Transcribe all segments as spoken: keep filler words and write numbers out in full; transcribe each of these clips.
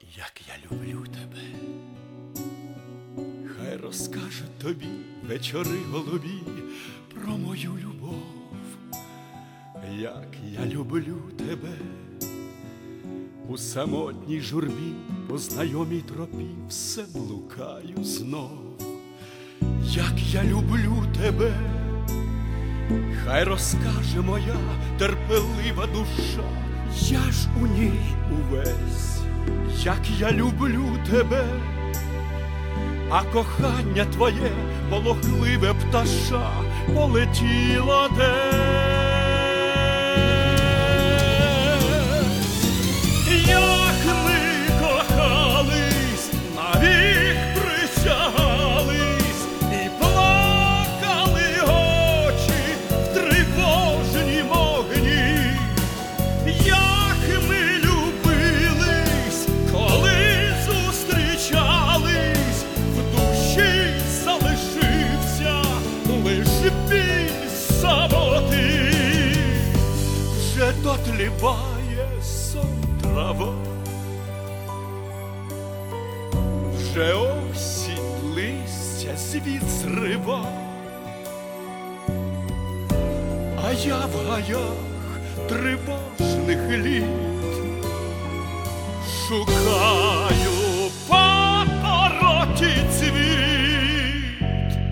як я люблю тебе. Хай розкаже тобі вечори голубі про мою любов, як я люблю тебе. У самотній журбі по знайомій тропі все блукаю знов, як я люблю тебе. Хай розкаже моя терпелива душа, я ж у ній увесь, як я люблю тебе. А кохання твоє, полохливе пташа, полетіло десь. Як ми кохались, навік присягались, і плакали очі в тривожнім огні. Як ми любились, коли зустрічались, в душі залишився лиш біль самоти. Вже дотліває сон трава, вже осінь листя світ зрива, а я в гаях тривожних літ шукаю папороті цвіт.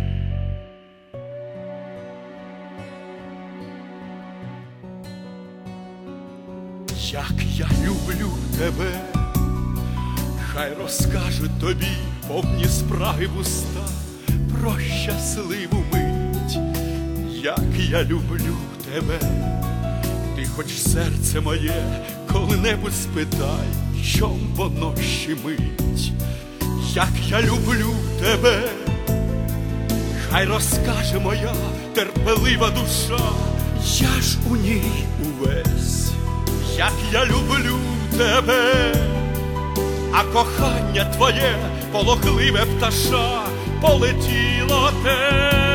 Як я люблю тебе, хай розкажуть тобі повні спраги вуста про щасливу мить. Як я люблю тебе, ти хоч серце моє коли-небудь спитай, чом воно щемить. Як я люблю тебе, хай розкаже моя терпелива душа, я ж у ній увесь, як я люблю тебе. А кохання твоє, полохливе пташа, полетіло те.